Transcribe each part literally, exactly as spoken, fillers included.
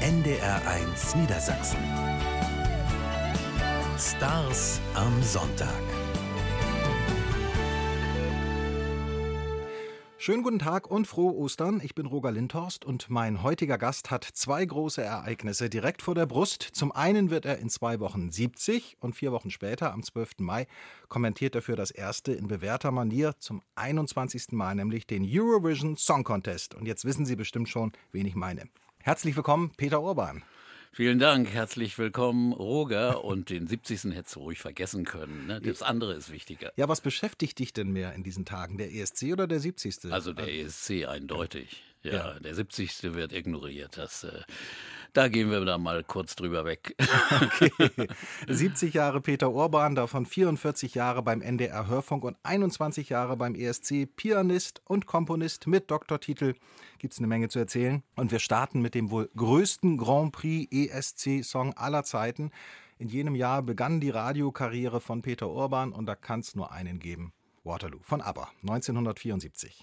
N D R eins Niedersachsen. Stars am Sonntag. Schönen guten Tag und frohe Ostern. Ich bin Roger Lindhorst und mein heutiger Gast hat zwei große Ereignisse direkt vor der Brust. Zum einen wird er in zwei Wochen siebzig und vier Wochen später, am zwölften Mai, kommentiert er für das erste in bewährter Manier zum einundzwanzigsten Mal, nämlich den Eurovision Song Contest. Und jetzt wissen Sie bestimmt schon, wen ich meine. Herzlich willkommen, Peter Urban. Vielen Dank, herzlich willkommen, Roger. Und den siebzigsten hättest du ruhig vergessen können. Ne? Das andere ist wichtiger. Ja, was beschäftigt dich denn mehr in diesen Tagen, der E S C oder der siebzigste? Also der E S C eindeutig. Ja, Ja. der siebzigste wird ignoriert. Das, äh, da gehen wir da mal kurz drüber weg. Okay. siebzig Jahre Peter Urban, davon vierundvierzig Jahre beim N D R Hörfunk und einundzwanzig Jahre beim E S C. Pianist und Komponist mit Doktortitel. Gibt's eine Menge zu erzählen. Und wir starten mit dem wohl größten Grand Prix E S C-Song aller Zeiten. In jenem Jahr begann die Radiokarriere von Peter Urban und da kann es nur einen geben. Waterloo von ABBA, neunzehnhundertvierundsiebzig.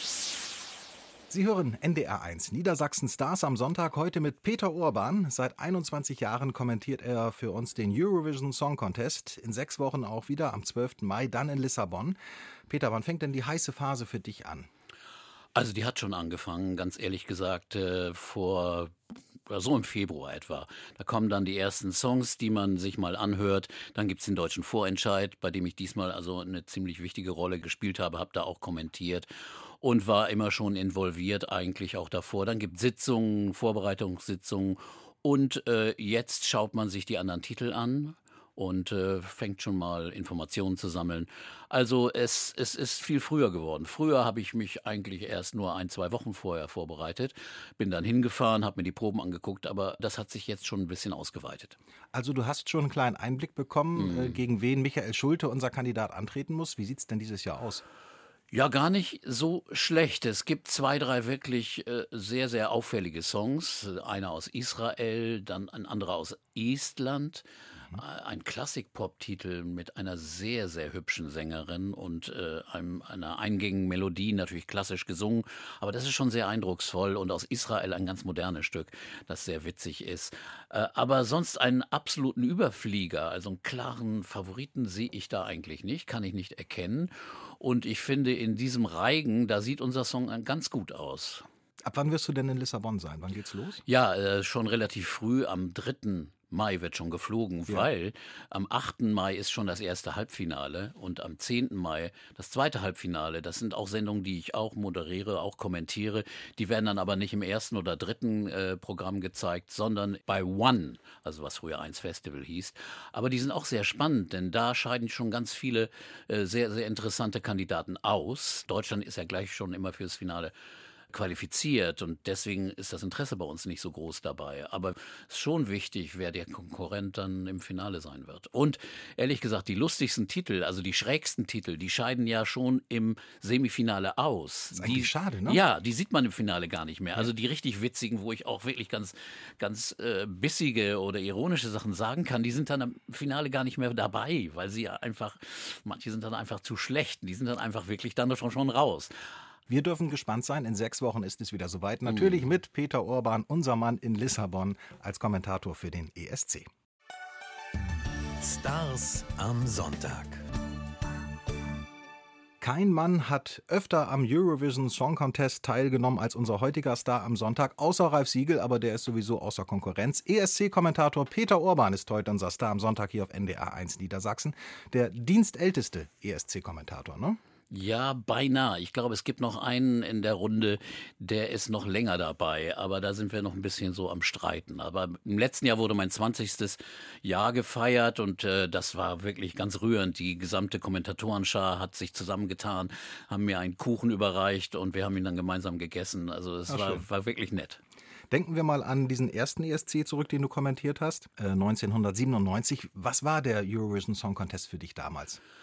Sie hören N D R eins Niedersachsen Stars am Sonntag, heute mit Peter Urban. Seit einundzwanzig Jahren kommentiert er für uns den Eurovision Song Contest. In sechs Wochen auch wieder, am zwölften Mai, dann in Lissabon. Peter, wann fängt denn die heiße Phase für dich an? Also die hat schon angefangen, ganz ehrlich gesagt, äh, vor so im Februar etwa. Da kommen dann die ersten Songs, die man sich mal anhört. Dann gibt's den deutschen Vorentscheid, bei dem ich diesmal also eine ziemlich wichtige Rolle gespielt habe, habe da auch kommentiert und war immer schon involviert eigentlich auch davor. Dann gibt's Sitzungen, Vorbereitungssitzungen und äh, jetzt schaut man sich die anderen Titel an und äh, fängt schon mal Informationen zu sammeln. Also es, es ist viel früher geworden. Früher habe ich mich eigentlich erst nur ein, zwei Wochen vorher vorbereitet, bin dann hingefahren, habe mir die Proben angeguckt, aber das hat sich jetzt schon ein bisschen ausgeweitet. Also du hast schon einen kleinen Einblick bekommen, Mhm. äh, gegen wen Michael Schulte, unser Kandidat, antreten muss. Wie sieht's denn dieses Jahr aus? Ja, gar nicht so schlecht. Es gibt zwei, drei wirklich äh, sehr, sehr auffällige Songs. Einer aus Israel, dann ein anderer aus Estland. Äh, ein Klassik-Pop-Titel mit einer sehr, sehr hübschen Sängerin und äh, einem, einer eingängigen Melodie, natürlich klassisch gesungen. Aber das ist schon sehr eindrucksvoll. Und aus Israel ein ganz modernes Stück, das sehr witzig ist. Äh, aber sonst einen absoluten Überflieger, also einen klaren Favoriten sehe ich da eigentlich nicht, kann ich nicht erkennen. Und ich finde, in diesem Reigen, da sieht unser Song ganz gut aus. Ab wann wirst du denn in Lissabon sein? Wann geht's los? Ja, äh, schon relativ früh, am dritten Mai wird schon geflogen, Ja. weil am achten Mai ist schon das erste Halbfinale und am zehnten Mai das zweite Halbfinale. Das sind auch Sendungen, die ich auch moderiere, auch kommentiere. Die werden dann aber nicht im ersten oder dritten äh, Programm gezeigt, sondern bei One, also was früher eins Festival hieß. Aber die sind auch sehr spannend, denn da scheiden schon ganz viele äh, sehr, sehr interessante Kandidaten aus. Deutschland ist ja gleich schon immer fürs Finale qualifiziert und deswegen ist das Interesse bei uns nicht so groß dabei. Aber es ist schon wichtig, wer der Konkurrent dann im Finale sein wird. Und ehrlich gesagt, die lustigsten Titel, also die schrägsten Titel, die scheiden ja schon im Semifinale aus. ist eigentlich die, schade, ne? Ja, die sieht man im Finale gar nicht mehr. Also die richtig witzigen, wo ich auch wirklich ganz, ganz äh, bissige oder ironische Sachen sagen kann, die sind dann im Finale gar nicht mehr dabei, weil sie ja einfach, manche sind dann einfach zu schlecht. Die sind dann einfach wirklich dann schon, schon raus. Wir dürfen gespannt sein. In sechs Wochen ist es wieder soweit. Natürlich mit Peter Urban, unser Mann in Lissabon, als Kommentator für den E S C. Stars am Sonntag. Kein Mann hat öfter am Eurovision Song Contest teilgenommen als unser heutiger Star am Sonntag, außer Ralf Siegel, aber der ist sowieso außer Konkurrenz. E S C-Kommentator Peter Urban ist heute unser Star am Sonntag hier auf N D R eins Niedersachsen. Der dienstälteste E S C-Kommentator, ne? Ja, beinahe. Ich glaube, es gibt noch einen in der Runde, der ist noch länger dabei, aber da sind wir noch ein bisschen so am Streiten. Aber im letzten Jahr wurde mein zwanzigstes Jahr gefeiert und äh, das war wirklich ganz rührend. Die gesamte Kommentatorenschar hat sich zusammengetan, haben mir einen Kuchen überreicht und wir haben ihn dann gemeinsam gegessen. Also es Ach, war, schön. war wirklich nett. Denken wir mal an diesen ersten E S C zurück, den du kommentiert hast, äh, neunzehnhundertsiebenundneunzig. Was war der Eurovision Song Contest für dich damals?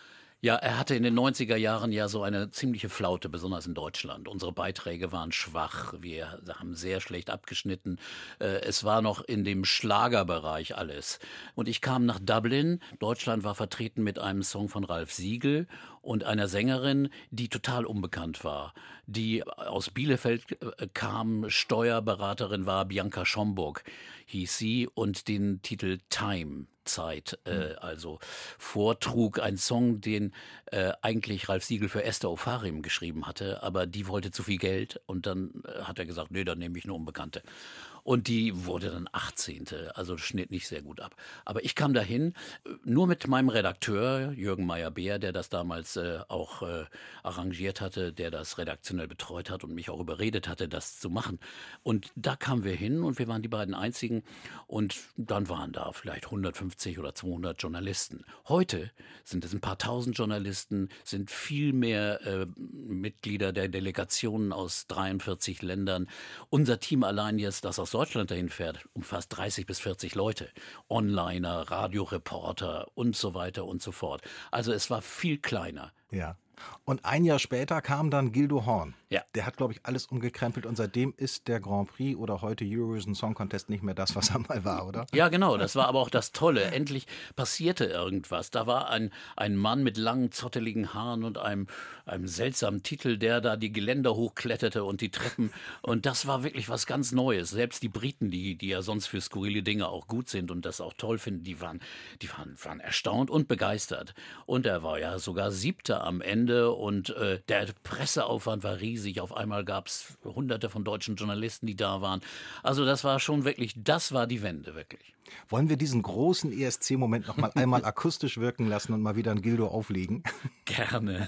Ja, er hatte in den neunziger Jahren ja so eine ziemliche Flaute, besonders in Deutschland. Unsere Beiträge waren schwach, wir haben sehr schlecht abgeschnitten. Es war noch in dem Schlagerbereich alles. Und ich kam nach Dublin. Deutschland war vertreten mit einem Song von Ralf Siegel und einer Sängerin, die total unbekannt war, die aus Bielefeld kam, Steuerberaterin war, Bianca Schomburg hieß sie, und den Titel Time, Zeit, äh, also vortrug, ein Song, den äh, eigentlich Ralf Siegel für Esther Ofarim geschrieben hatte, aber die wollte zu viel Geld und dann äh, hat er gesagt, nee, dann nehme ich eine Unbekannte. Und die wurde dann achtzehnte, also schnitt nicht sehr gut ab. Aber ich kam dahin, nur mit meinem Redakteur, Jürgen Meyer-Beer, der das damals äh, auch äh, arrangiert hatte, der das redaktionell betreut hat und mich auch überredet hatte, das zu machen. Und da kamen wir hin und wir waren die beiden einzigen und dann waren da vielleicht hundertfünfzig oder zweihundert Journalisten. Heute sind es ein paar tausend Journalisten, sind viel mehr äh, Mitglieder der Delegationen aus dreiundvierzig Ländern. Unser Team allein jetzt, das aus Deutschland dahin fährt, umfasst dreißig bis vierzig Leute. Onliner, Radioreporter und so weiter und so fort. Also es war viel kleiner. Ja. Und ein Jahr später kam dann Gildo Horn. Ja. Der hat, glaube ich, alles umgekrempelt und seitdem ist der Grand Prix oder heute Eurovision Song Contest nicht mehr das, was er mal war, oder? Ja, genau. Das war aber auch das Tolle. Endlich passierte irgendwas. Da war ein, ein Mann mit langen, zotteligen Haaren und einem, einem seltsamen Titel, der da die Geländer hochkletterte und die Treppen. Und das war wirklich was ganz Neues. Selbst die Briten, die, die ja sonst für skurrile Dinge auch gut sind und das auch toll finden, die waren, die waren, waren erstaunt und begeistert. Und er war ja sogar Siebter am Ende und äh, der Presseaufwand war riesig. Auf einmal gab es hunderte von deutschen Journalisten, die da waren. Also das war schon wirklich, das war die Wende, wirklich. Wollen wir diesen großen E S C-Moment noch mal einmal akustisch wirken lassen und mal wieder ein Gildo auflegen? Gerne.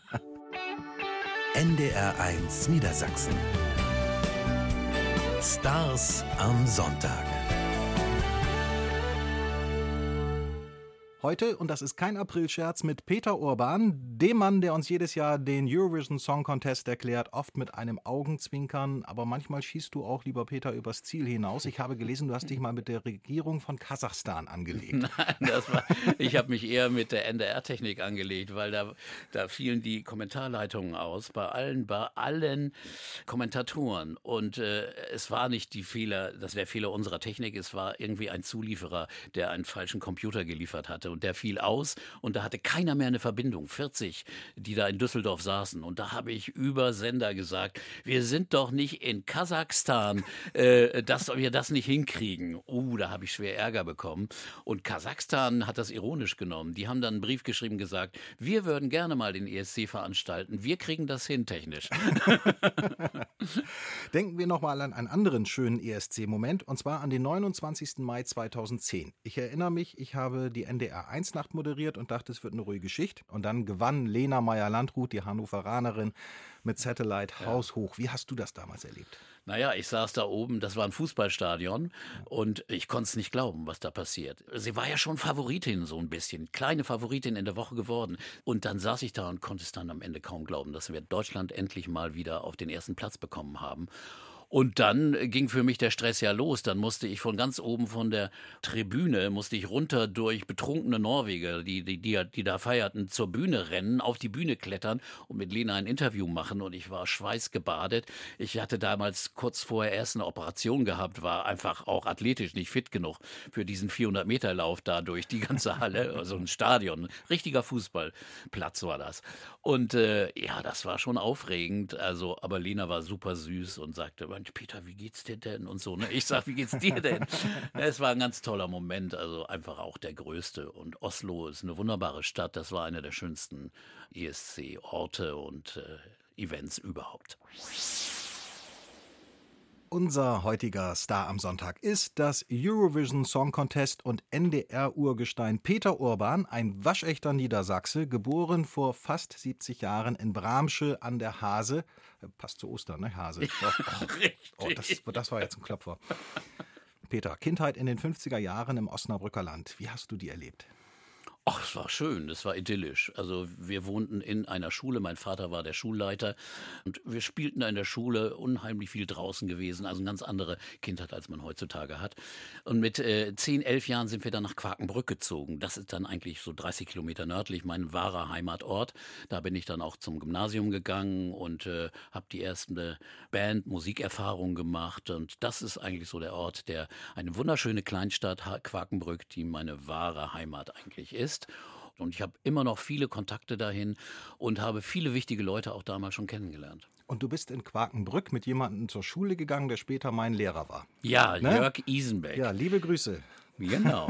N D R eins Niedersachsen. Stars am Sonntag. Heute, und das ist kein Aprilscherz, mit Peter Urban, dem Mann, der uns jedes Jahr den Eurovision Song Contest erklärt, oft mit einem Augenzwinkern, aber manchmal schießt du auch, lieber Peter, übers Ziel hinaus. Ich habe gelesen, du hast dich mal mit der Regierung von Kasachstan angelegt. Nein, das war, ich habe mich eher mit der N D R-Technik angelegt, weil da, da fielen die Kommentarleitungen aus, bei allen, bei allen Kommentatoren. Und äh, es war nicht die Fehler, das wäre Fehler unserer Technik, es war irgendwie ein Zulieferer, der einen falschen Computer geliefert hatte. Und der fiel aus und da hatte keiner mehr eine Verbindung. vierzig, die da in Düsseldorf saßen. Und da habe ich über Sender gesagt, wir sind doch nicht in Kasachstan, äh, dass wir das nicht hinkriegen. Uh, da habe ich schwer Ärger bekommen. Und Kasachstan hat das ironisch genommen. Die haben dann einen Brief geschrieben, gesagt, wir würden gerne mal den E S C veranstalten. Wir kriegen das hin technisch. Denken wir nochmal an einen anderen schönen E S C-Moment, und zwar an den neunundzwanzigsten Mai zweitausendzehn. Ich erinnere mich, ich habe die N D R eins Nacht moderiert und dachte, es wird eine ruhige Geschichte. Und dann gewann Lena Meyer-Landrut, die Hannoveranerin, mit Satellite ja. haushoch. Wie hast du das damals erlebt? Naja, ich saß da oben, das war ein Fußballstadion und ich konnte es nicht glauben, was da passiert. Sie war ja schon Favoritin so ein bisschen, kleine Favoritin in der Woche geworden. Und dann saß ich da und konnte es dann am Ende kaum glauben, dass wir Deutschland endlich mal wieder auf den ersten Platz bekommen haben. Und dann ging für mich der Stress ja los. Dann musste ich von ganz oben von der Tribüne, musste ich runter durch betrunkene Norweger, die, die, die, die da feierten, zur Bühne rennen, auf die Bühne klettern und mit Lena ein Interview machen. Und ich war schweißgebadet. Ich hatte damals kurz vorher erst eine Operation gehabt, war einfach auch athletisch nicht fit genug für diesen vierhundert Meter Lauf da durch die ganze Halle, also ein Stadion, ein richtiger Fußballplatz war das. Und äh, ja, das war schon aufregend. Also, aber Lena war super süß und sagte, Mensch, Peter, wie geht's dir denn? Und so, ne? Ich sag, wie geht's dir denn? Es war ein ganz toller Moment, also einfach auch der größte. Und Oslo ist eine wunderbare Stadt. Das war einer der schönsten E S C-Orte und äh, Events überhaupt. Unser heutiger Star am Sonntag ist das Eurovision Song Contest und N D R-Urgestein Peter Urban, ein waschechter Niedersachse, geboren vor fast siebzig Jahren in Bramsche an der Hase. Passt zu Ostern, ne? Hase. Ja, oh, oh, das, das war jetzt ein Klopfer. Peter, Kindheit in den fünfziger Jahren im Osnabrücker Land. Wie hast du die erlebt? Ach, es war schön, es war idyllisch. Also wir wohnten in einer Schule, mein Vater war der Schulleiter und wir spielten in der Schule, unheimlich viel draußen gewesen, also eine ganz andere Kindheit, als man heutzutage hat. Und mit äh, zehn, elf Jahren sind wir dann nach Quakenbrück gezogen. Das ist dann eigentlich so dreißig Kilometer nördlich, mein wahrer Heimatort. Da bin ich dann auch zum Gymnasium gegangen und äh, habe die erste Band, Musikerfahrung gemacht. Und das ist eigentlich so der Ort, der eine wunderschöne Kleinstadt, Ha- Quakenbrück, die meine wahre Heimat eigentlich ist. Und ich habe immer noch viele Kontakte dahin und habe viele wichtige Leute auch damals schon kennengelernt. Und du bist in Quakenbrück mit jemandem zur Schule gegangen, der später mein Lehrer war. Ja, Ne? Jörg Isenbeck. Ja, liebe Grüße. Genau.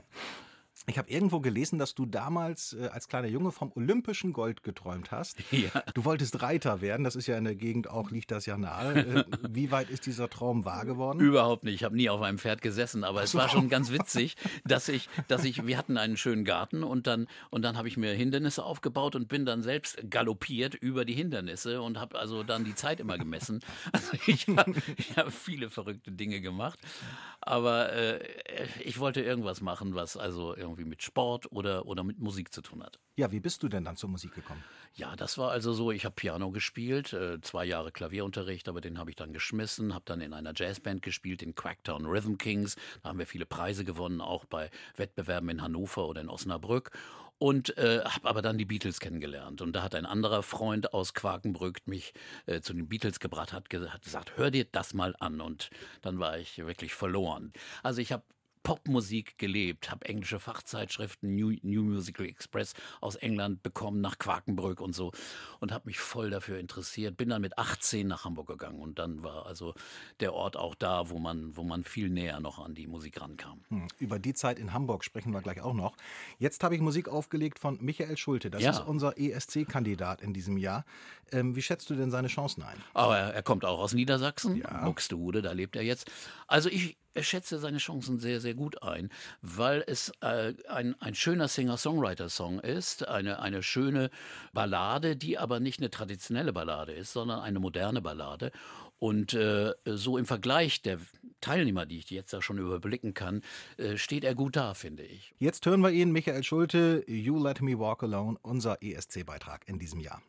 Ich habe irgendwo gelesen, dass du damals äh, als kleiner Junge vom olympischen Gold geträumt hast. Ja. Du wolltest Reiter werden, das ist ja in der Gegend auch, liegt das ja nahe. Äh, wie weit ist dieser Traum wahr geworden? Überhaupt nicht. Ich habe nie auf einem Pferd gesessen, aber es so. war schon ganz witzig, dass ich, dass ich, wir hatten einen schönen Garten und dann, und dann habe ich mir Hindernisse aufgebaut und bin dann selbst galoppiert über die Hindernisse und habe also dann die Zeit immer gemessen. Also ich habe ich hab viele verrückte Dinge gemacht, aber äh, ich wollte irgendwas machen, was also irgendwie mit Sport oder, oder mit Musik zu tun hat. Ja, wie bist du denn dann zur Musik gekommen? Ja, das war also so, ich habe Piano gespielt, äh, zwei Jahre Klavierunterricht, aber den habe ich dann geschmissen, habe dann in einer Jazzband gespielt, den Cracktown Rhythm Kings. Da haben wir viele Preise gewonnen, auch bei Wettbewerben in Hannover oder in Osnabrück. Und äh, habe aber dann die Beatles kennengelernt. Und da hat ein anderer Freund aus Quakenbrück mich äh, zu den Beatles gebracht, hat, ge- hat gesagt, hör dir das mal an. Und dann war ich wirklich verloren. Also ich habe Popmusik gelebt, habe englische Fachzeitschriften, New, New Musical Express aus England bekommen, nach Quakenbrück und so und habe mich voll dafür interessiert. Bin dann mit achtzehn nach Hamburg gegangen und dann war also der Ort auch da, wo man, wo man viel näher noch an die Musik rankam. Hm, über die Zeit in Hamburg sprechen wir gleich auch noch. Jetzt habe ich Musik aufgelegt von Michael Schulte. Das Ja. ist unser E S C-Kandidat in diesem Jahr. Ähm, wie schätzt du denn seine Chancen ein? Aber er, er kommt auch aus Niedersachsen, Ja. Buxtehude, da lebt er jetzt. Also ich Er schätze seine Chancen sehr, sehr gut ein, weil es äh, ein, ein schöner Singer-Songwriter-Song ist, eine, eine schöne Ballade, die aber nicht eine traditionelle Ballade ist, sondern eine moderne Ballade. Und äh, so im Vergleich der Teilnehmer, die ich jetzt da schon überblicken kann, äh, steht er gut da, finde ich. Jetzt hören wir ihn, Michael Schulte, You Let Me Walk Alone, unser E S C-Beitrag in diesem Jahr.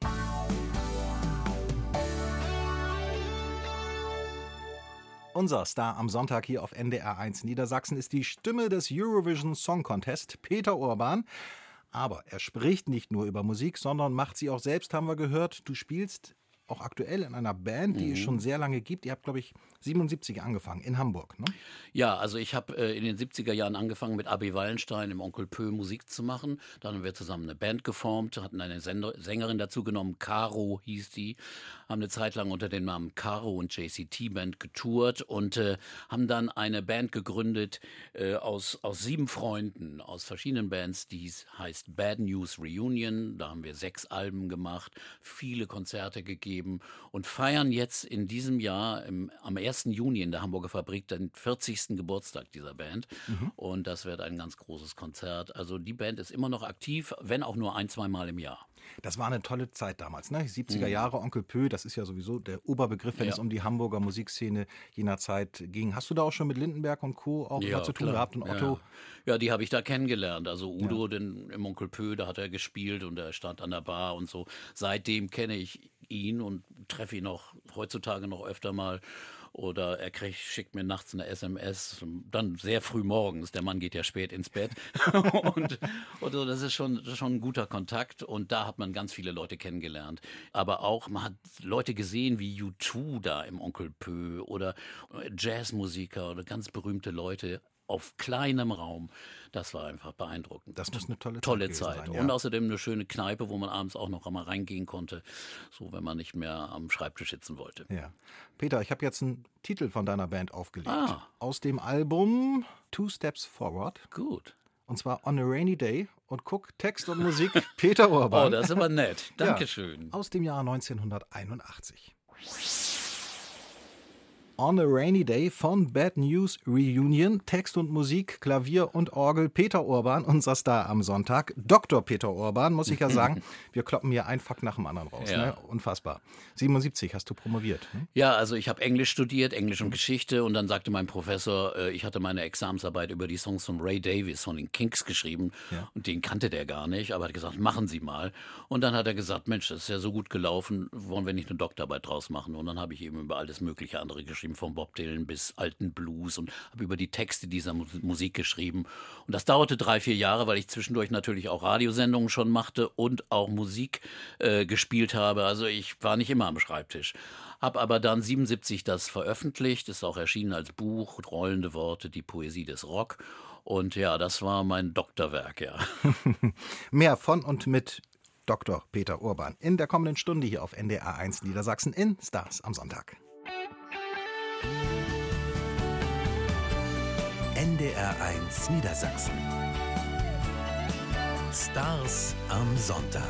Unser Star am Sonntag hier auf N D R eins Niedersachsen ist die Stimme des Eurovision Song Contest, Peter Urban. Aber er spricht nicht nur über Musik, sondern macht sie auch selbst, haben wir gehört. Du spielst auch aktuell in einer Band, die mhm. es schon sehr lange gibt. Ihr habt, glaube ich, siebenundsiebzig angefangen, in Hamburg, ne? Ja, also ich habe äh, in den siebziger Jahren angefangen, mit Abi Wallenstein im Onkel Pö Musik zu machen. Dann haben wir zusammen eine Band geformt, hatten eine Sender- Sängerin dazu genommen, Caro hieß die, haben eine Zeit lang unter dem Namen Caro und J C T Band getourt und äh, haben dann eine Band gegründet äh, aus, aus sieben Freunden, aus verschiedenen Bands, die heißt Bad News Reunion. Da haben wir sechs Alben gemacht, viele Konzerte gegeben und feiern jetzt in diesem Jahr im, am ersten Juni in der Hamburger Fabrik den vierzigsten Geburtstag dieser Band. Mhm. Und das wird ein ganz großes Konzert. Also die Band ist immer noch aktiv, wenn auch nur ein, zwei Mal im Jahr. Das war eine tolle Zeit damals, ne? siebziger Jahre, Onkel Pö, das ist ja sowieso der Oberbegriff, wenn ja. es um die Hamburger Musikszene jener Zeit ging. Hast du da auch schon mit Lindenberg und Co. auch ja, mal zu tun klar. gehabt und Otto? Ja, ja die habe ich da kennengelernt. Also Udo, Ja. den, im Onkel Pö, da hat er gespielt und er stand an der Bar und so. Seitdem kenne ich ihn und treffe ihn auch heutzutage noch öfter mal. Oder er kriegt, schickt mir nachts eine S M S, dann sehr früh morgens, der Mann geht ja spät ins Bett. und, und so, das ist schon, das ist schon ein guter Kontakt und da hat man ganz viele Leute kennengelernt. Aber auch, man hat Leute gesehen wie U zwei da im Onkel Pö oder Jazzmusiker oder ganz berühmte Leute auf kleinem Raum. Das war einfach beeindruckend. Das muss eine tolle Zeit Tolle gewesen Zeit. sein, ja. Und außerdem eine schöne Kneipe, wo man abends auch noch einmal reingehen konnte, so wenn man nicht mehr am Schreibtisch sitzen wollte. Ja. Peter, ich habe jetzt einen Titel von deiner Band aufgelegt. Ah. Aus dem Album Two Steps Forward. Gut. Und zwar On a Rainy Day. Und guck, Text und Musik, Peter Urban. Oh, das ist aber nett. Dankeschön. Ja, aus dem Jahr neunzehnhunderteinundachtzig. On a Rainy Day von Bad News Reunion. Text und Musik, Klavier und Orgel. Peter Urban, unser Star am Sonntag. Doktor Peter Urban, muss ich ja sagen. Wir kloppen hier ein Fakt nach dem anderen raus. Ja. Ne? Unfassbar. siebenundsiebzig hast du promoviert. Hm? Ja, also ich habe Englisch studiert, Englisch und Geschichte, und dann sagte mein Professor, äh, ich hatte meine Examensarbeit über die Songs von Ray Davies von den Kinks geschrieben, Ja. und den kannte der gar nicht, aber hat gesagt, machen Sie mal. Und dann hat er gesagt, Mensch, das ist ja so gut gelaufen, wollen wir nicht eine Doktorarbeit draus machen? Und dann habe ich eben über alles mögliche andere geschrieben, von Bob Dylan bis alten Blues, und habe über die Texte dieser Mu- Musik geschrieben. Und das dauerte drei, vier Jahre, weil ich zwischendurch natürlich auch Radiosendungen schon machte und auch Musik äh, gespielt habe. Also ich war nicht immer am Schreibtisch. Habe aber dann siebenundsiebzig das veröffentlicht, ist auch erschienen als Buch, Rollende Worte, die Poesie des Rock. Und ja, das war mein Doktorwerk, ja. Mehr von und mit Doktor Peter Urban in der kommenden Stunde hier auf N D R eins Niedersachsen in Stars am Sonntag. N D R eins Niedersachsen. Stars am Sonntag.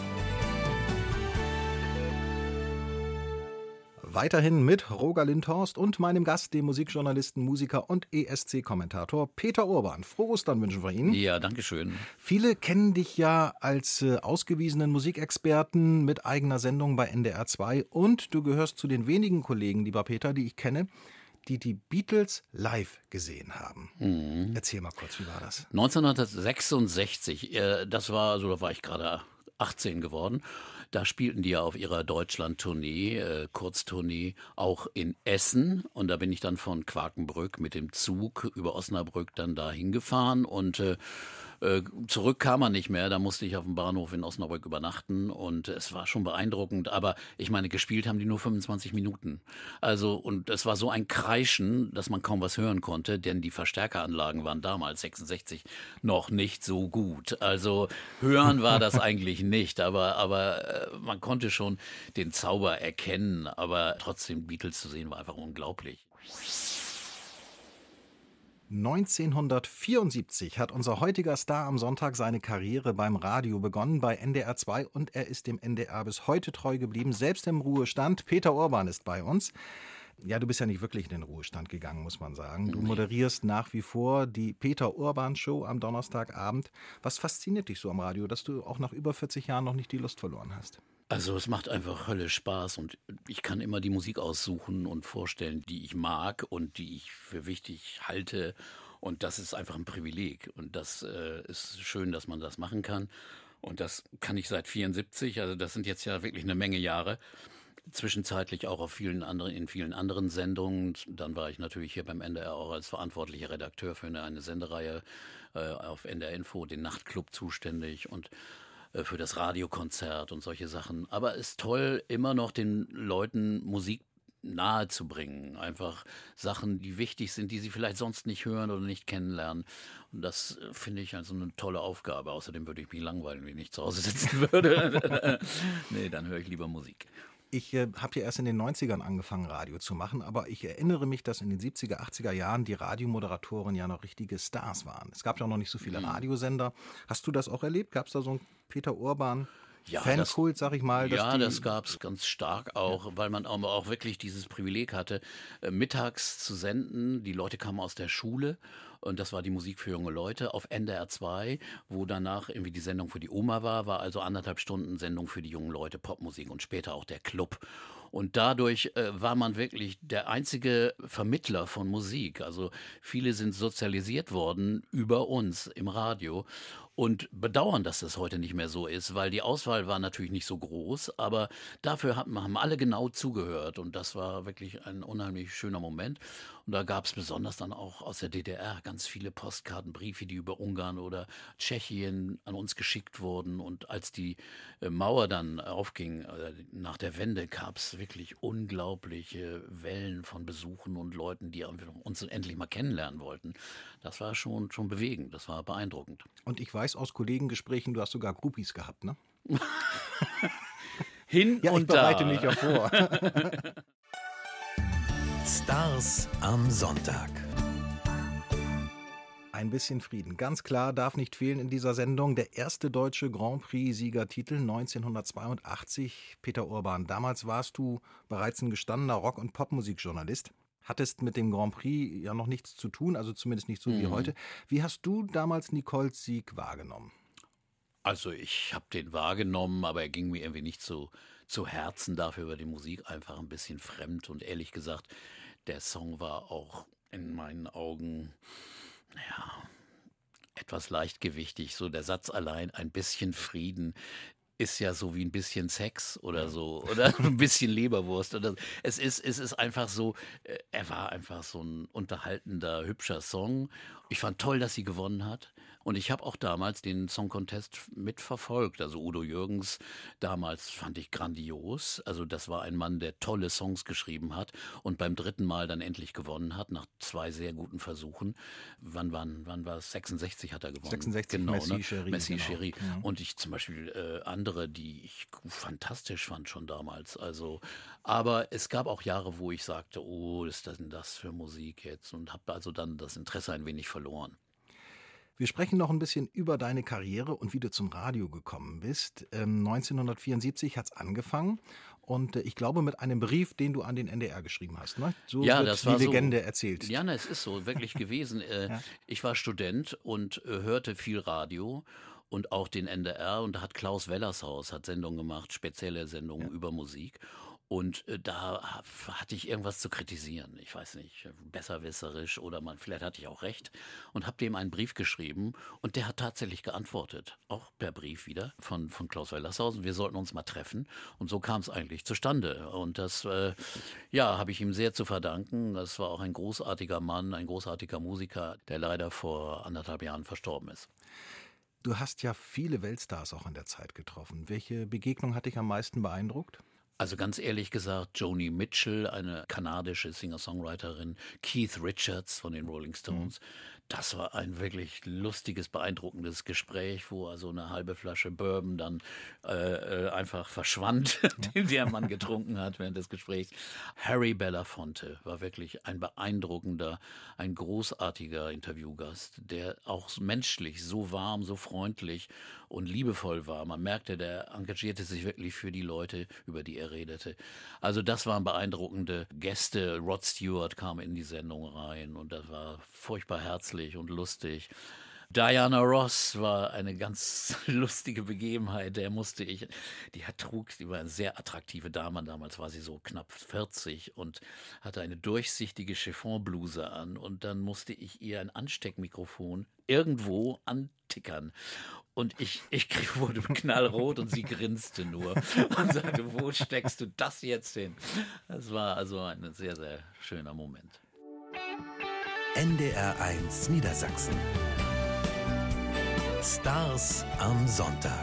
Weiterhin mit Roger Lindhorst und meinem Gast, dem Musikjournalisten, Musiker und E S C-Kommentator Peter Urban. Frohe Ostern wünschen wir Ihnen. Ja, danke schön. Viele kennen dich ja als äh, ausgewiesenen Musikexperten mit eigener Sendung bei N D R zwei, und du gehörst zu den wenigen Kollegen, lieber Peter, die ich kenne, die die Beatles live gesehen haben. Mhm. Erzähl mal kurz, wie war das? neunzehnhundertsechsundsechzig, äh, das war, also da war ich gerade achtzehn geworden. Da spielten die ja auf ihrer Deutschland-Tournee, äh, Kurztournee, auch in Essen. Und da bin ich dann von Quakenbrück mit dem Zug über Osnabrück dann da hingefahren. Und äh, äh, zurück kam man nicht mehr. Da musste ich auf dem Bahnhof in Osnabrück übernachten. Und es war schon beeindruckend. Aber ich meine, gespielt haben die nur fünfundzwanzig Minuten. Also, und es war so ein Kreischen, dass man kaum was hören konnte. Denn die Verstärkeranlagen waren damals, sechsundsechzig, noch nicht so gut. Also hören war das eigentlich nicht. Aber, aber äh, man konnte schon den Zauber erkennen. Aber trotzdem, Beatles zu sehen, war einfach unglaublich. neunzehnhundertvierundsiebzig hat unser heutiger Star am Sonntag seine Karriere beim Radio begonnen, bei N D R zwei, und er ist dem N D R bis heute treu geblieben, selbst im Ruhestand. Peter Urban ist bei uns. Ja, du bist ja nicht wirklich in den Ruhestand gegangen, muss man sagen. Du moderierst nach wie vor die Peter Urban Show am Donnerstagabend. Was fasziniert dich so am Radio, dass du auch nach über vierzig Jahren noch nicht die Lust verloren hast? Also es macht einfach höllisch Spaß, und ich kann immer die Musik aussuchen und vorstellen, die ich mag und die ich für wichtig halte, und das ist einfach ein Privileg, und das äh, ist schön, dass man das machen kann, und das kann ich seit vierundsiebzig, also das sind jetzt ja wirklich eine Menge Jahre, zwischenzeitlich auch auf vielen anderen, in vielen anderen Sendungen. Dann war ich natürlich hier beim N D R auch als verantwortlicher Redakteur für eine, eine Sendereihe äh, auf N D R Info, den Nachtclub, zuständig, und für das Radiokonzert und solche Sachen. Aber es ist toll, immer noch den Leuten Musik nahe zu bringen. Einfach Sachen, die wichtig sind, die sie vielleicht sonst nicht hören oder nicht kennenlernen. Und das äh, finde ich also eine tolle Aufgabe. Außerdem würde ich mich langweilen, wenn ich zu Hause sitzen würde. Nee, dann höre ich lieber Musik. Ich äh, habe ja erst in den neunzigern angefangen, Radio zu machen, aber ich erinnere mich, dass in den siebziger, achtziger Jahren die Radiomoderatoren ja noch richtige Stars waren. Es gab ja auch noch nicht so viele Mhm. Radiosender. Hast du das auch erlebt? Gab es da so einen Peter Urban Ja, Fankult, sag ich mal? dass Ja, die, das gab es ganz stark auch, weil man auch, auch wirklich dieses Privileg hatte, äh, mittags zu senden. Die Leute kamen aus der Schule, und das war die Musik für junge Leute auf N D R zwei, wo danach irgendwie die Sendung für die Oma war, war also anderthalb Stunden Sendung für die jungen Leute, Popmusik, und später auch der Club. Und dadurch äh, war man wirklich der einzige Vermittler von Musik. Also viele sind sozialisiert worden über uns im Radio und bedauern, dass das heute nicht mehr so ist, weil die Auswahl war natürlich nicht so groß, aber dafür haben, haben alle genau zugehört, und das war wirklich ein unheimlich schöner Moment. Und da gab es besonders dann auch aus der D D R ganz viele Postkarten, Briefe, die über Ungarn oder Tschechien an uns geschickt wurden. Und als die äh, Mauer dann aufging, äh, nach der Wende, gab es wirklich unglaubliche Wellen von Besuchen und Leuten, die uns endlich mal kennenlernen wollten. Das war schon, schon bewegend, das war beeindruckend. Und ich weiß aus Kollegengesprächen, du hast sogar Groupies gehabt, ne? Hin Ja, ich und bereite da. mich ja vor. Stars am Sonntag. Ein bisschen Frieden. Ganz klar darf nicht fehlen in dieser Sendung der erste deutsche Grand Prix-Siegertitel neunzehnhundertzweiundachtzig. Peter Urban, damals warst du bereits ein gestandener Rock- und Popmusikjournalist. Hattest mit dem Grand Prix ja noch nichts zu tun, also zumindest nicht so Mhm. wie heute. Wie hast du damals Nicoles Sieg wahrgenommen? Also ich habe den wahrgenommen, aber er ging mir irgendwie nicht so zu Herzen. Dafür war die Musik einfach ein bisschen fremd. Und ehrlich gesagt, der Song war auch in meinen Augen, ja, etwas leichtgewichtig. So der Satz allein, ein bisschen Frieden, ist ja so wie ein bisschen Sex oder so oder ein bisschen Leberwurst oder es ist es ist einfach so, äh, er war einfach so ein unterhaltender, hübscher Song. Ich fand toll, dass sie gewonnen hat und ich habe auch damals den Song Contest mitverfolgt. Also Udo Jürgens damals fand ich grandios. Also das war ein Mann, der tolle Songs geschrieben hat und beim dritten Mal dann endlich gewonnen hat nach zwei sehr guten Versuchen. Wann wann wann war es? sechsundsechzig hat er gewonnen. sechsundsechzig, Genau, Messi, ne? Cherie, Messi, genau. Cherie. Mhm. Und ich zum Beispiel äh, andere, die ich fantastisch fand schon damals. Also, aber es gab auch Jahre, wo ich sagte, oh, ist das denn das für Musik jetzt? Und habe also dann das Interesse ein wenig verloren. Wir sprechen noch ein bisschen über deine Karriere und wie du zum Radio gekommen bist. Ähm, neunzehnhundertvierundsiebzig hat es angefangen und äh, ich glaube mit einem Brief, den du an den N D R geschrieben hast. Ne? So Ja, wird das die war so. Legende erzählt. Ja, ne, es ist so wirklich gewesen. Äh, Ja. Ich war Student und äh, hörte viel Radio und auch den N D R und da hat Klaus Wellershaus hat Sendungen gemacht, spezielle Sendungen über Musik. Und äh, da ha- hatte ich irgendwas zu kritisieren. Ich weiß nicht, besserwisserisch oder man, vielleicht hatte ich auch recht. Und habe dem einen Brief geschrieben und der hat tatsächlich geantwortet. Auch per Brief wieder von, von Klaus Wellershausen. Wir sollten uns mal treffen. Und so kam es eigentlich zustande. Und das, äh, ja, habe ich ihm sehr zu verdanken. Das war auch ein großartiger Mann, ein großartiger Musiker, der leider vor anderthalb Jahren verstorben ist. Du hast ja viele Weltstars auch in der Zeit getroffen. Welche Begegnung hat dich am meisten beeindruckt? Also ganz ehrlich gesagt, Joni Mitchell, eine kanadische Singer-Songwriterin, Keith Richards von den Rolling Stones. Das war ein wirklich lustiges, beeindruckendes Gespräch, wo also eine halbe Flasche Bourbon dann äh, äh, einfach verschwand, den der Mann getrunken hat während des Gesprächs. Harry Belafonte war wirklich ein beeindruckender, ein großartiger Interviewgast, der auch menschlich so warm, so freundlich und liebevoll war. Man merkte, der engagierte sich wirklich für die Leute, über die er redete. Also das waren beeindruckende Gäste. Rod Stewart kam in die Sendung rein und das war furchtbar herzlich und lustig. Diana Ross war eine ganz lustige Begebenheit. Der musste ich, die hat trug, die war eine sehr attraktive Dame. Damals war sie so knapp vierzig und hatte eine durchsichtige Chiffonbluse an. Und dann musste ich ihr ein Ansteckmikrofon irgendwo antickern. Und ich, ich krieg, wurde knallrot und sie grinste nur und sagte, wo steckst du das jetzt hin? Das war also ein sehr, sehr schöner Moment. N D R eins Niedersachsen. Stars am Sonntag.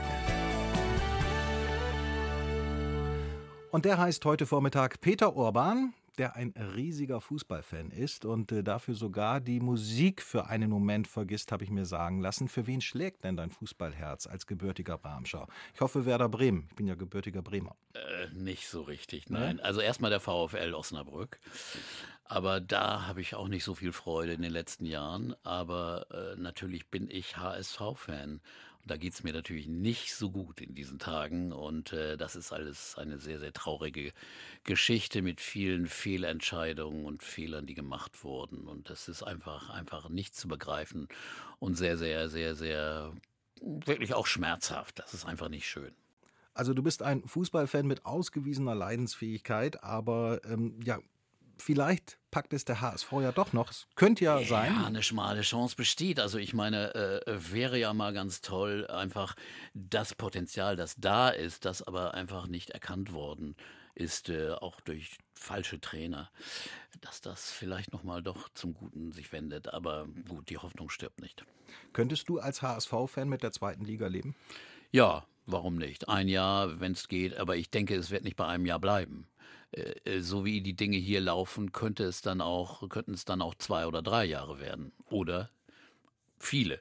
Und der heißt heute Vormittag Peter Urban, der ein riesiger Fußballfan ist und äh, dafür sogar die Musik für einen Moment vergisst, habe ich mir sagen lassen. Für wen schlägt denn dein Fußballherz als gebürtiger Bramschau? Ich hoffe Werder Bremen. Ich bin ja gebürtiger Bremer. Äh, nicht so richtig, nein. Also erstmal der VfL Osnabrück. Aber da habe ich auch nicht so viel Freude in den letzten Jahren. Aber äh, natürlich bin ich H S V-Fan. Und da geht es mir natürlich nicht so gut in diesen Tagen. Und äh, das ist alles eine sehr, sehr traurige Geschichte mit vielen Fehlentscheidungen und Fehlern, die gemacht wurden. Und das ist einfach, einfach nicht zu begreifen und sehr, sehr, sehr, sehr, wirklich auch schmerzhaft. Das ist einfach nicht schön. Also du bist ein Fußballfan mit ausgewiesener Leidensfähigkeit, aber ähm, ja, vielleicht packt es der H S V ja doch noch. Es könnte ja sein. Ja, eine schmale Chance besteht. Also ich meine, äh, wäre ja mal ganz toll, einfach das Potenzial, das da ist, das aber einfach nicht erkannt worden ist, äh, auch durch falsche Trainer, dass das vielleicht nochmal doch zum Guten sich wendet. Aber gut, die Hoffnung stirbt nicht. Könntest du als H S V-Fan mit der zweiten Liga leben? Ja, warum nicht? Ein Jahr, wenn es geht, aber ich denke, es wird nicht bei einem Jahr bleiben. Äh, so wie die Dinge hier laufen, könnte es dann auch, könnten es dann auch zwei oder drei Jahre werden. Oder viele.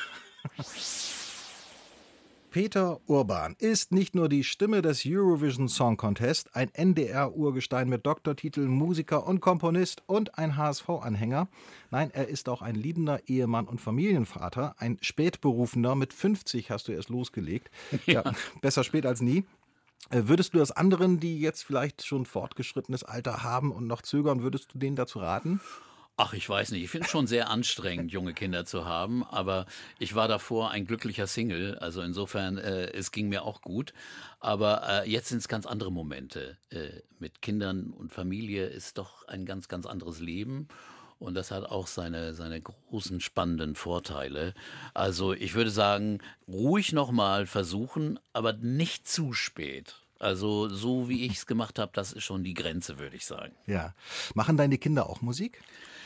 Peter Urban ist nicht nur die Stimme des Eurovision Song Contest, ein N D R-Urgestein mit Doktortitel, Musiker und Komponist und ein H S V-Anhänger. Nein, er ist auch ein liebender Ehemann und Familienvater, ein Spätberufener. Mit fünfzig hast du erst losgelegt. Ja, besser spät als nie. Äh, Würdest du das anderen, die jetzt vielleicht schon fortgeschrittenes Alter haben und noch zögern, würdest du denen dazu raten? Ach, ich weiß nicht. Ich finde es schon sehr anstrengend, junge Kinder zu haben. Aber ich war davor ein glücklicher Single. Also insofern, äh, es ging mir auch gut. Aber äh, jetzt sind es ganz andere Momente. Äh, mit Kindern und Familie ist doch ein ganz, ganz anderes Leben. Und das hat auch seine, seine großen, spannenden Vorteile. Also ich würde sagen, ruhig nochmal versuchen, aber nicht zu spät. Also so wie ich es gemacht habe, das ist schon die Grenze, würde ich sagen. Ja. Machen deine Kinder auch Musik?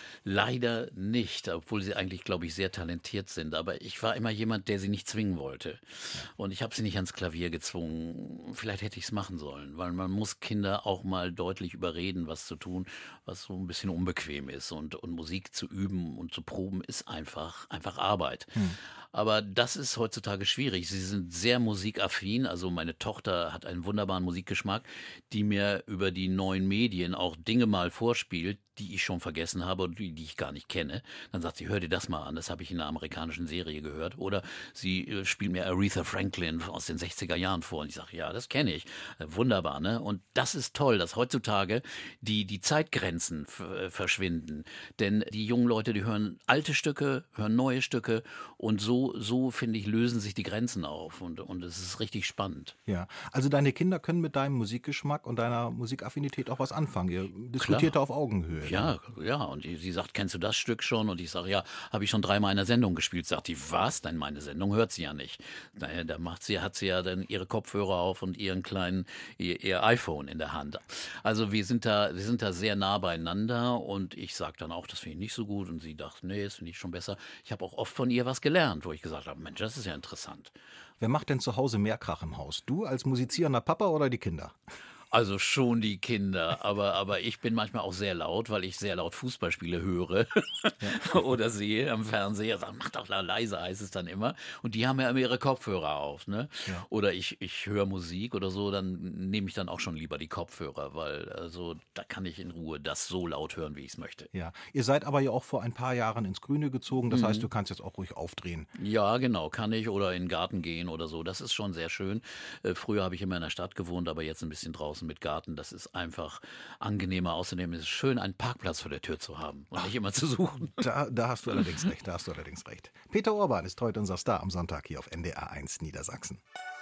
Leider nicht, obwohl sie eigentlich, glaube ich, sehr talentiert sind. Aber ich war immer jemand, der sie nicht zwingen wollte. Und ich habe sie nicht ans Klavier gezwungen. Vielleicht hätte ich es machen sollen, weil man muss Kinder auch mal deutlich überreden, was zu tun, was so ein bisschen unbequem ist. Und, und Musik zu üben und zu proben ist einfach, einfach Arbeit. Hm. Aber das ist heutzutage schwierig. Sie sind sehr musikaffin. Also meine Tochter hat einen wunderbaren Musikgeschmack, die mir über die neuen Medien auch Dinge mal vorspielt, die ich schon vergessen habe und die, die ich gar nicht kenne. Dann sagt sie, hör dir das mal an, das habe ich in einer amerikanischen Serie gehört. Oder sie äh, spielt mir Aretha Franklin aus den sechziger Jahren vor. Und ich sage, ja, das kenne ich. Äh, wunderbar, ne? Und das ist toll, dass heutzutage die, die Zeitgrenzen äh, verschwinden. Denn die jungen Leute, die hören alte Stücke, hören neue Stücke und so, so finde ich, lösen sich die Grenzen auf. Und, und es ist richtig spannend. Ja, also deine Kinder können mit deinem Musikgeschmack und deiner Musikaffinität auch was anfangen. Ihr diskutiert da auf Augenhöhe. Ja, ja, und sie sagt, kennst du das Stück schon? Und ich sage, ja, habe ich schon dreimal in der Sendung gespielt. Sagt die, was? Denn meine Sendung hört sie ja nicht. Naja, da macht sie, hat sie ja dann ihre Kopfhörer auf und ihren kleinen, ihr, ihr iPhone in der Hand. Also wir sind da, wir sind da sehr nah beieinander und ich sage dann auch, das finde ich nicht so gut. Und sie dachte, nee, das finde ich schon besser. Ich habe auch oft von ihr was gelernt, wo ich gesagt habe, Mensch, das ist ja interessant. Wer macht denn zu Hause mehr Krach im Haus? Du als musizierender Papa oder die Kinder? Also schon die Kinder, aber, aber ich bin manchmal auch sehr laut, weil ich sehr laut Fußballspiele höre ja. oder sehe am Fernseher. Sag, mach doch leise, heißt es dann immer. Und die haben ja immer ihre Kopfhörer auf. Ne? Ja. Oder ich, ich höre Musik oder so, dann nehme ich dann auch schon lieber die Kopfhörer, weil also da kann ich in Ruhe das so laut hören, wie ich es möchte. Ja, ihr seid aber ja auch vor ein paar Jahren ins Grüne gezogen. Das mhm. heißt, du kannst jetzt auch ruhig aufdrehen. Ja, genau, kann ich. Oder in den Garten gehen oder so. Das ist schon sehr schön. Äh, früher habe ich immer in der Stadt gewohnt, aber jetzt ein bisschen draußen mit Garten, das ist einfach angenehmer. Außerdem ist es schön, einen Parkplatz vor der Tür zu haben und Ach, nicht immer zu suchen. Da, da hast du allerdings recht, da hast du allerdings recht. Peter Orban ist heute unser Star am Sonntag hier auf N D R eins Niedersachsen.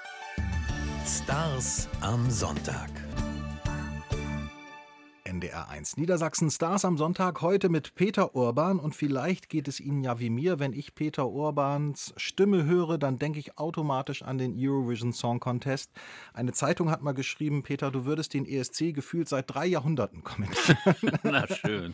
Stars am Sonntag. N D R eins Niedersachsen Stars am Sonntag, heute mit Peter Orban. Und vielleicht geht es Ihnen ja wie mir, wenn ich Peter Orbans Stimme höre, dann denke ich automatisch an den Eurovision Song Contest. Eine Zeitung hat mal geschrieben, Peter, du würdest den E S C gefühlt seit drei Jahrhunderten kommentieren. Na schön.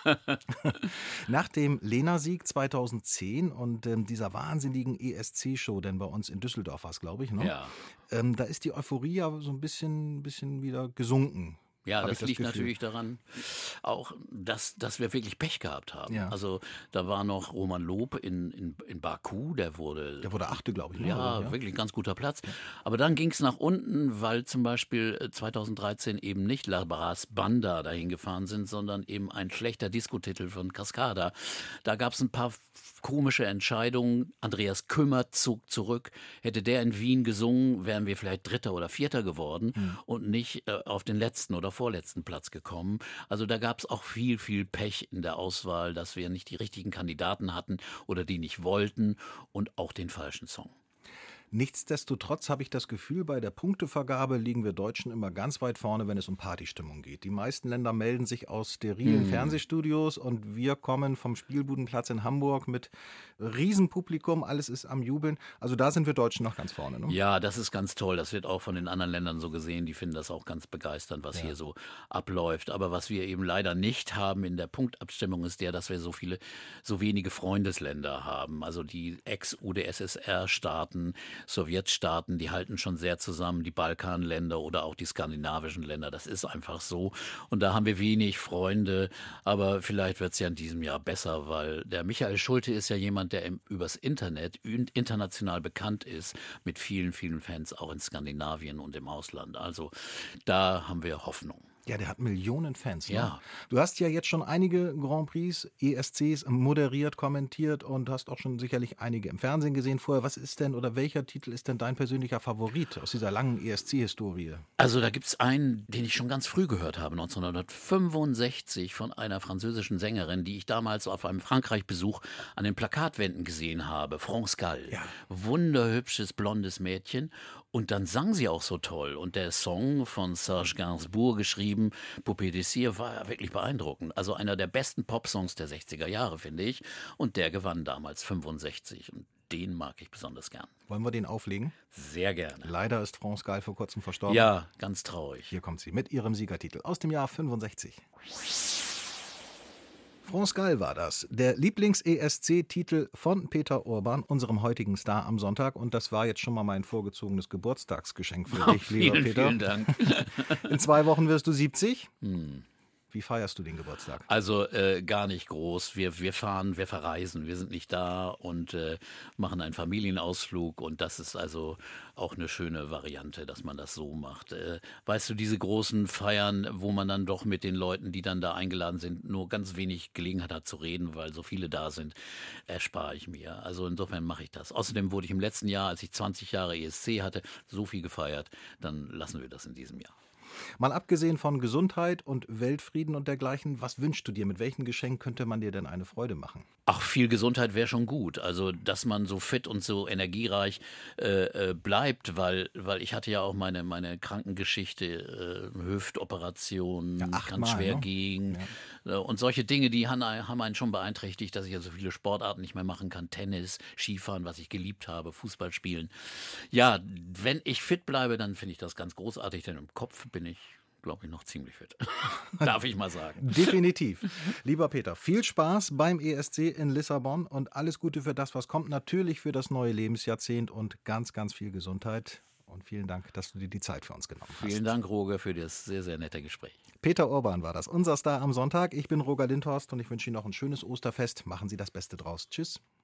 Nach dem Lena-Sieg zweitausendzehn und ähm, dieser wahnsinnigen E S C-Show, denn bei uns in Düsseldorf war es, glaube ich, ne? Ja. Ähm, da ist die Euphorie ja so ein bisschen, bisschen wieder gesunken. Ja, das, das liegt Gefühl. natürlich daran, auch, dass, dass wir wirklich Pech gehabt haben. Ja. Also da war noch Roman Lob in, in, in Baku, der wurde... Der wurde Achte, glaube ich. Ja, ja, wirklich ein ganz guter Platz. Ja. Aber dann ging es nach unten, weil zum Beispiel zweitausenddreizehn eben nicht La Brass Banda dahin gefahren sind, sondern eben ein schlechter Diskotitel von Cascada. Da gab es ein paar komische Entscheidungen. Andreas Kümmer zog zurück. Hätte der in Wien gesungen, wären wir vielleicht Dritter oder Vierter geworden mhm. und nicht äh, auf den letzten oder vorletzten Platz gekommen. Also da gab es auch viel, viel Pech in der Auswahl, dass wir nicht die richtigen Kandidaten hatten oder die nicht wollten und auch den falschen Song. Nichtsdestotrotz habe ich das Gefühl, bei der Punktevergabe liegen wir Deutschen immer ganz weit vorne, wenn es um Partystimmung geht. Die meisten Länder melden sich aus sterilen hm. Fernsehstudios und wir kommen vom Spielbudenplatz in Hamburg mit Riesenpublikum, alles ist am Jubeln. Also da sind wir Deutschen noch ganz vorne. Ne? Ja, das ist ganz toll. Das wird auch von den anderen Ländern so gesehen. Die finden das auch ganz begeisternd, was ja. hier so abläuft. Aber was wir eben leider nicht haben in der Punktabstimmung ist der, dass wir so viele, so wenige Freundesländer haben. Also die Ex-U d S S R-Staaten, Sowjetstaaten, die halten schon sehr zusammen, die Balkanländer oder auch die skandinavischen Länder. Das ist einfach so. Und da haben wir wenig Freunde. Aber vielleicht wird es ja in diesem Jahr besser, weil der Michael Schulte ist ja jemand, der im, übers Internet international bekannt ist, mit vielen, vielen Fans auch in Skandinavien und im Ausland. Also da haben wir Hoffnung. Ja, der hat Millionen Fans. Ne? Ja. Du hast ja jetzt schon einige Grand Prix, E S Cs moderiert, kommentiert und hast auch schon sicherlich einige im Fernsehen gesehen vorher. Was ist denn oder welcher Titel ist denn dein persönlicher Favorit aus dieser langen E S C-Historie? Also da gibt es einen, den ich schon ganz früh gehört habe, neunzehnhundertfünfundsechzig, von einer französischen Sängerin, die ich damals auf einem Frankreich-Besuch an den Plakatwänden gesehen habe. France Gall. Ja. Wunderhübsches, blondes Mädchen. Und dann sang sie auch so toll. Und der Song von Serge Gainsbourg geschrieben, Poupée de Cire, war wirklich beeindruckend. Also einer der besten Popsongs der sechziger Jahre, finde ich. Und der gewann damals fünfundsechzig. Und den mag ich besonders gern. Wollen wir den auflegen? Sehr gerne. Leider ist France Gall vor kurzem verstorben. Ja, ganz traurig. Hier kommt sie mit ihrem Siegertitel aus dem Jahr fünfundsechzig. France Gall war das, der Lieblings-E S C-Titel von Peter Urban, unserem heutigen Star am Sonntag. Und das war jetzt schon mal mein vorgezogenes Geburtstagsgeschenk für Oh, dich, lieber vielen, Peter. vielen Dank. In zwei Wochen wirst du siebzig. Hm. Wie feierst du den Geburtstag? Also äh, gar nicht groß. Wir, wir fahren, wir verreisen, wir sind nicht da und äh, machen einen Familienausflug. Und das ist also auch eine schöne Variante, dass man das so macht. Äh, weißt du, diese großen Feiern, wo man dann doch mit den Leuten, die dann da eingeladen sind, nur ganz wenig Gelegenheit hat zu reden, weil so viele da sind, erspare ich mir. Also insofern mache ich das. Außerdem wurde ich im letzten Jahr, als ich zwanzig Jahre E S C hatte, so viel gefeiert. Dann lassen wir das in diesem Jahr. Mal abgesehen von Gesundheit und Weltfrieden und dergleichen, was wünschst du dir? Mit welchem Geschenk könnte man dir denn eine Freude machen? Ach, viel Gesundheit wäre schon gut. Also, dass man so fit und so energiereich äh, äh, bleibt, weil, weil ich hatte ja auch meine, meine Krankengeschichte, äh, Hüftoperation, Ja, ganz achtmal, schwer ne? ging. Ja. Und solche Dinge, die haben, haben einen schon beeinträchtigt, dass ich ja so viele Sportarten nicht mehr machen kann. Tennis, Skifahren, was ich geliebt habe, Fußball spielen. Ja, wenn ich fit bleibe, dann finde ich das ganz großartig, denn im Kopf bin ich, glaube ich, noch ziemlich fit. Darf ich mal sagen. Definitiv. Lieber Peter, viel Spaß beim E S C in Lissabon und alles Gute für das, was kommt. Natürlich für das neue Lebensjahrzehnt und ganz, ganz viel Gesundheit. Und vielen Dank, dass du dir die Zeit für uns genommen hast. Vielen Dank, Roger, für das sehr, sehr nette Gespräch. Peter Urban war das, unser Star am Sonntag. Ich bin Roger Lindhorst und ich wünsche Ihnen noch ein schönes Osterfest. Machen Sie das Beste draus. Tschüss.